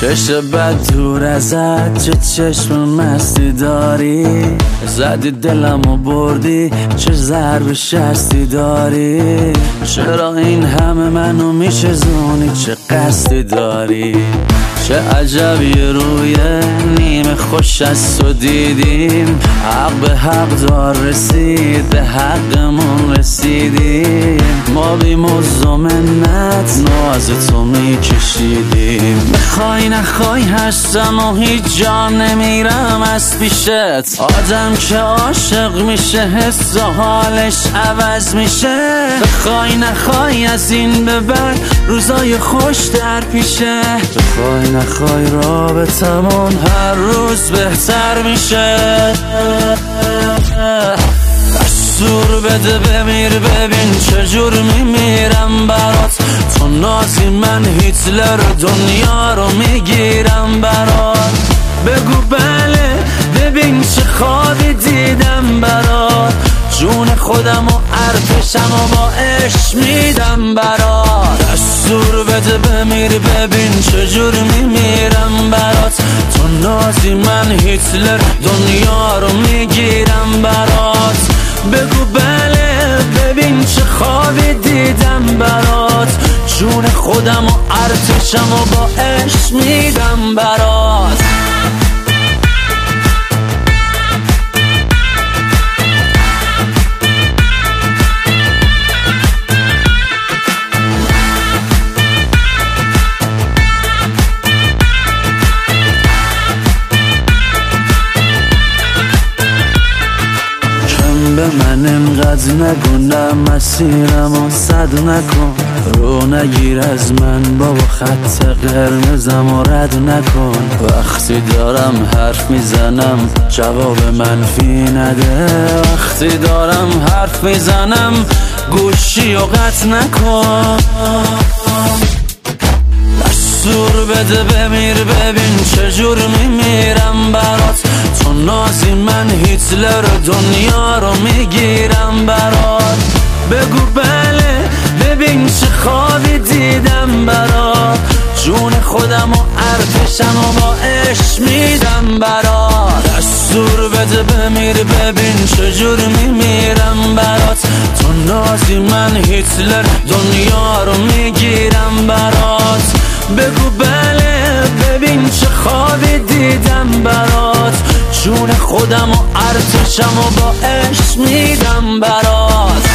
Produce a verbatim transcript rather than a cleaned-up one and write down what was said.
چشم بد دور ازت، چه چشم مستی داری، زدی دلمو بردی، چه ضرب شستی داری، چرا این همه منو میشزونی، چه قصدی داری، چه عجبی روی نیمه خوش از تو دیدیم، حق به حق دار رسید، به حقمون رسیدیم، ما بی مزد و منت ناز تو میکشیدیم، بخوای نخوای هستم و هیچ جا نمیرم از پیشت، آدم که عاشق میشه حس و حالش عوض میشه، بخوای نخوای از این به بعد روزای خوش در پیشه، بخوای نخوای رابطمون هر روز بهتر میشه، دستور بده بمیر ببین چجور میمیرم برات، تو نازی من هیتلر دنیا رو میگیرم برات، بگو بله ببین چه خوابی دیدم برات، جون خودم و ارتشم و با عشق میدم برات، دستور بده بمیر ببین چجور میمیرم برات، تو نازی من هیتلر دنیا رو میگیرم برات، بگو بله ببین چه خوابی دیدم برات، جون خودم و ارتشم و با عشق میدم برات. به من انقدر نگونم مسیرم و صد نکن، رو نگیر از من بابا خط قرمزم و رد نکن، وقتی دارم حرف میزنم جواب منفی نده، وقتی دارم حرف میزنم گوشی و قطع نکن، دستور بده بمیر ببین چجور میمیرم برات، تو نازی من هیتلر دنیا رو میگیرم برات، بگو بله ببین چه خوابی دیدم برات، جون خودم و ارتشم و با عشق میدم برات، دستور بده بمیر ببین چجور میمیرم برات، تو نازی من هیتلر دنیا رو میگیرم برات، بگو بله ببین چه خوابی دیدم برات، جون خودم و ارتشم و با عشق میدم برات.